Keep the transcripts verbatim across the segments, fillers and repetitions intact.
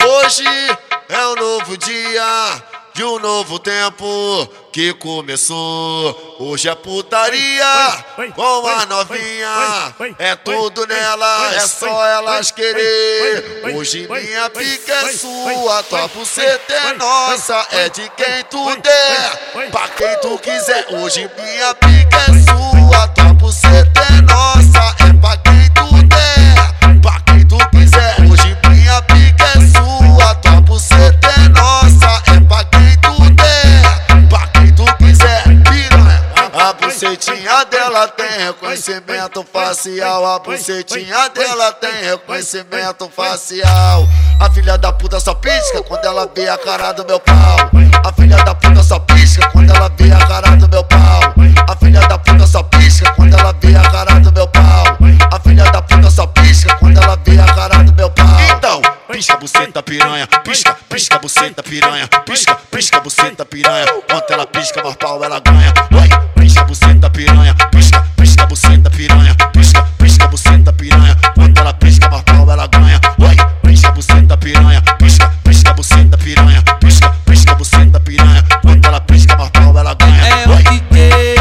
Hoje é um novo dia de um novo tempo que começou. Hoje é putaria com a novinha, é tudo nela, é só elas querer. Hoje minha pica é sua, tua buceta é nossa, é de quem tu der, pra quem tu quiser. Hoje minha pica é sua, tua buceta é nossa, é pra quem tu der, pra quem tu quiser. Hoje minha pica é sua, tua buceta é nossa, é pra quem tu der, pra quem tu quiser. Piranha, a bucetinha dela tem reconhecimento facial, a bucetinha dela tem reconhecimento facial. A filha da puta só pisca quando ela vê a cara do meu pau. A filha da puta só pisca quando ela vê a cara do meu pau. A filha da puta só pisca quando ela vê a cara do meu pau. A filha da puta só pisca quando ela vê a cara do meu pau. Então, pisca buceta piranha, pisca, pisca buceta piranha, pisca, pisca buceta piranha. Quanto ela pisca, mais pau ela ganha. Oi, pisca buceta piranha, pisca, pisca buceta piranha, pisca, pisca buceta piranha. Quanto ela pisca, mais pau ela ganha. Oi, pisca buceta piranha, pisca, pisca buceta piranha, pisca, pisca buceta piranha. Quanto ela pisca, mais pau ela ganha. É o D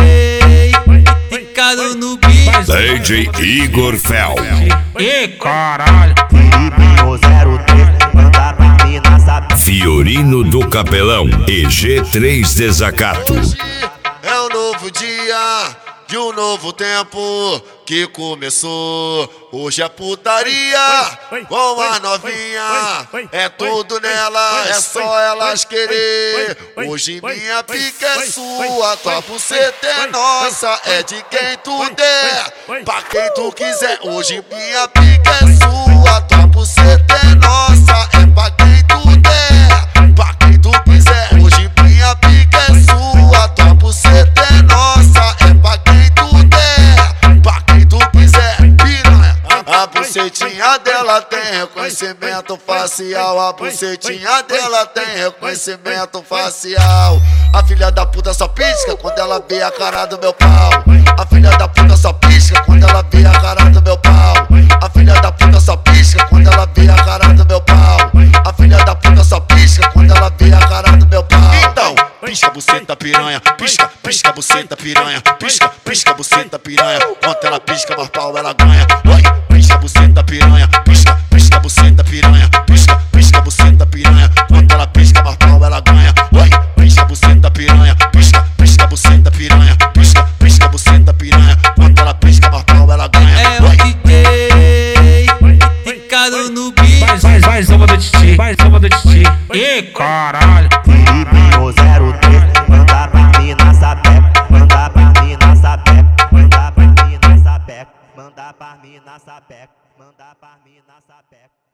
J ficado no beat, D J Igor Fel. e caralho, Filipinho zero três, manda pra mim na sabe. Fiorino do Capelão e G três Desacato. Hoje é um novo dia de um novo tempo que começou. Hoje é putaria com a novinha, é tudo nela, é só elas querer. Hoje minha pica é sua, tua buceta é nossa, é de quem tu der, pra quem tu quiser. Hoje minha pica é sua, tua buceta é nossa, é pra quem tu der, pra quem tu quiser. Hoje minha pica é sua, tua buceta é nossa, é pra quem tu der, pra quem tu quiser. Piranha, a bucetinha dela tem reconhecimento facial, a bucetinha dela tem reconhecimento facial. A filha da puta só pisca quando ela vê a cara do meu pau. A filha da puta só pisca quando ela vê a cara do meu pau. A filha da puta só pisca quando ela vê a cara do meu pau. A filha da puta só pisca quando ela vê a cara do meu pau. Então, pisca buceta piranha, pisca, pisca buceta piranha, pisca, pisca buceta piranha. Quanto ela pisca, mais pau ela ganha. Oi, pisca buceta piranha, pisca, pisca buceta piranha, pisca, pisca buceta piranha. Quanto ela pisca, mais pau ela ganha. Oi, pisca buceta piranha, pisca, pisca buceta piranha, pisca, pisca buceta piranha. Quanto ela pisca, mais pau ela ganha. é o D J ficado no beat, Faz, faz uma do Titi, faz uma do Titi. E caralho, Filipinho zero três, manda pra mim na sapeca, manda pra mim na sapeca, manda pra mim na sapeca, manda pra mim na sapeca, manda pra mim na sapeca.